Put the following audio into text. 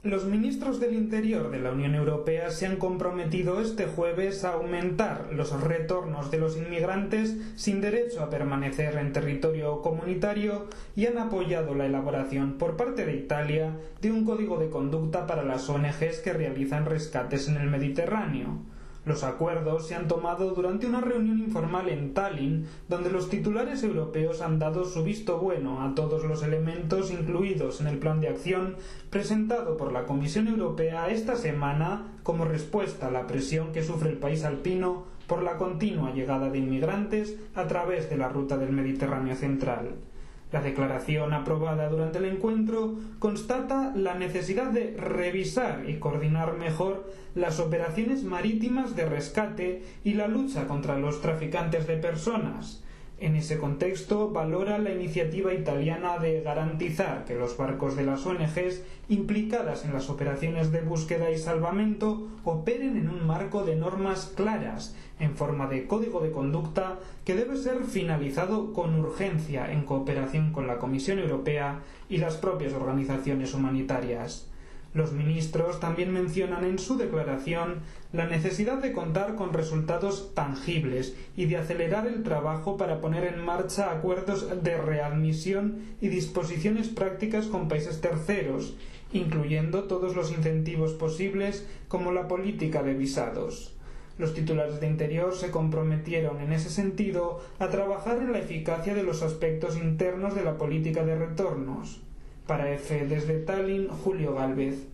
Los ministros del Interior de la Unión Europea se han comprometido este jueves a aumentar los retornos de los inmigrantes sin derecho a permanecer en territorio comunitario y han apoyado la elaboración por parte de Italia de un código de conducta para las ONGs que realizan rescates en el Mediterráneo. Los acuerdos se han tomado durante una reunión informal en Tallinn, donde los titulares europeos han dado su visto bueno a todos los elementos incluidos en el plan de acción presentado por la Comisión Europea esta semana como respuesta a la presión que sufre el país alpino por la continua llegada de inmigrantes a través de la ruta del Mediterráneo central. La declaración aprobada durante el encuentro constata la necesidad de revisar y coordinar mejor las operaciones marítimas de rescate y la lucha contra los traficantes de personas. En ese contexto, valora la iniciativa italiana de garantizar que los barcos de las ONGs implicadas en las operaciones de búsqueda y salvamento operen en un marco de normas claras, en forma de código de conducta que debe ser finalizado con urgencia en cooperación con la Comisión Europea y las propias organizaciones humanitarias. Los ministros también mencionan en su declaración la necesidad de contar con resultados tangibles y de acelerar el trabajo para poner en marcha acuerdos de readmisión y disposiciones prácticas con países terceros, incluyendo todos los incentivos posibles como la política de visados. Los titulares de Interior se comprometieron en ese sentido a trabajar en la eficacia de los aspectos internos de la política de retornos. Para EFE desde Tallinn, Julio Gálvez.